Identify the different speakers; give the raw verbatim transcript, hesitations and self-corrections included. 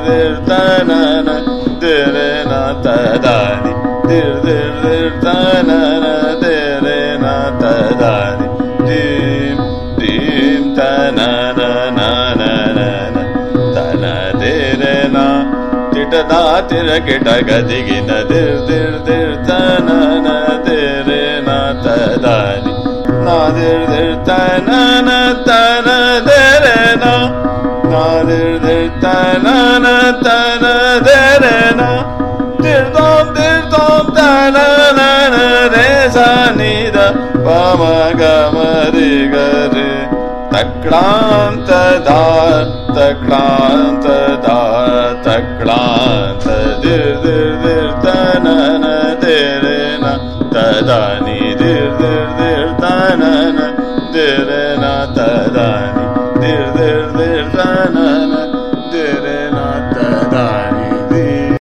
Speaker 1: dir tanana dire na tadani dir dir dir tanana dire na tadani dim dim tanana na na na tana dire na tita tira kita gadigina dir dir dir tanana dire na tadani na dir dir tanana tana dire na na dir dir tanana tana dire na dir dom dir dom tanana re sa ni da pa ma ga ma re ga re taklanta da taklanta da taklanta dir dir dir tanana dire na tadani dir dir dir tanana dire na tadani dir dir dir tanana